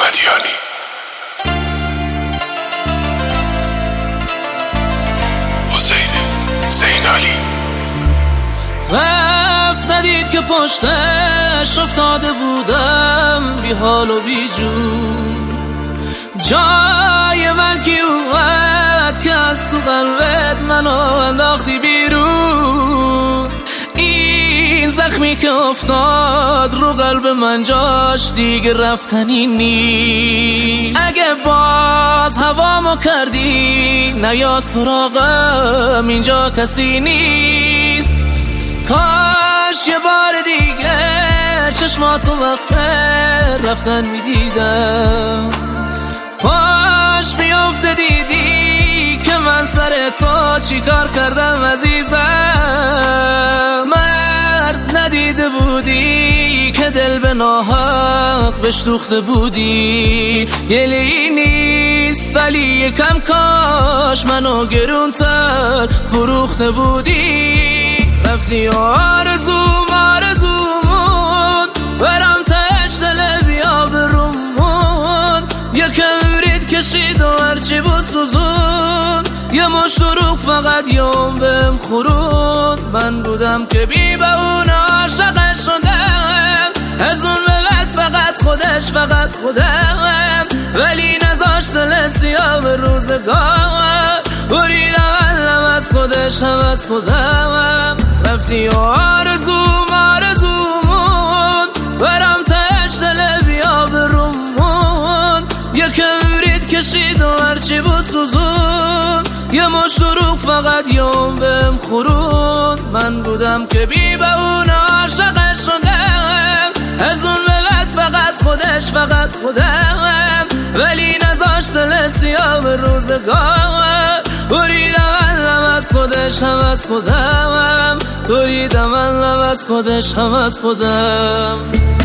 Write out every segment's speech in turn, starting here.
احمدیانی. حسین زینالی رفت ندید که پشتش افتاده بودم بی حال و بی جون. جای من کی اومد که از تو قلبت منو انداختی بیرون. این زخمی که افتاد رو قلب من جاش دیگه رفتنی نیست. اگه باز هوامو کردی نیا سراغم، اینجا کسی نیست. کاش یه بار دیگه چشماتو وقت رفتن میدیدم. پاش میافته دیدی که من سر تو چی کار کردم عزیزم. مرد ندیده بودی که دل به ناحق بهش دوخته بودی. گلی نیست ولی یکم کاش منو گرونتر فروخته بودی. رفتی آرزومون برام تش دل بیا برومون. یکم رید کشید و هرچی بود سوزون. یه مش دروغ فقط یوم بهم خورون. من بودم که بی به اون عاشق شدم. از اون به بعد فقط خودم ولی نذاشت دل سیاه به روزگار. بریدم علم از خودش هم از خودم. رفتی آرزومون برام تش دل بیا برومون. یکم رید کشید و هرچی بود سوزون. یه مش دروغ فقط یوم بهم خورون. من بودم که بی به اون عاشق شدم. از اون به بعد فقط خودم ولی نذاشت دل سیاه به روزگار. بریدم علم از خودش هم از خودم. بریدم علم از خودش هم از خودم.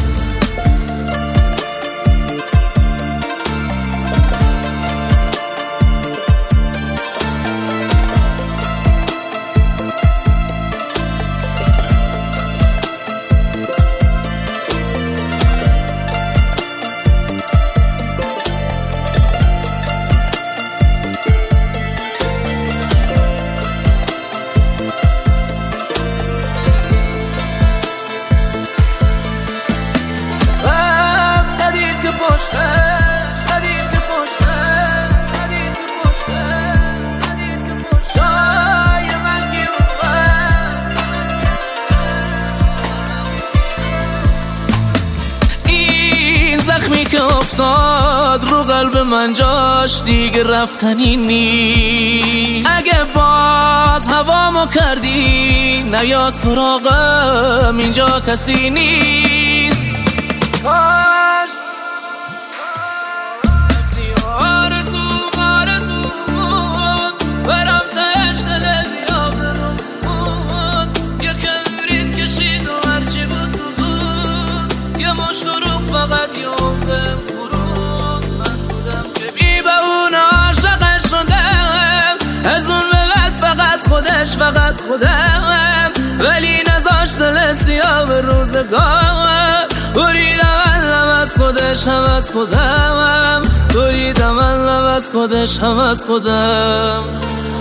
زخمی که افتاد رو قلب من جاش دیگه رفتنی نیست. اگه باز هوامو کردی نیا سراغم، اینجا کسی نیست. رفتی آرزومون برام تش دل بیا برومون. یکم رید کشید و هرچی بود سوزون. یه مش دروغ فقط یوم بهم خورون. من بودم که بی به اون عاشق شدم. از اون به بعد فقط خودم ولی نذاشت دل سیاه به روزگار. بریدم علم از خودش هم از خودم. بریدم علم از خودش هم از خودم.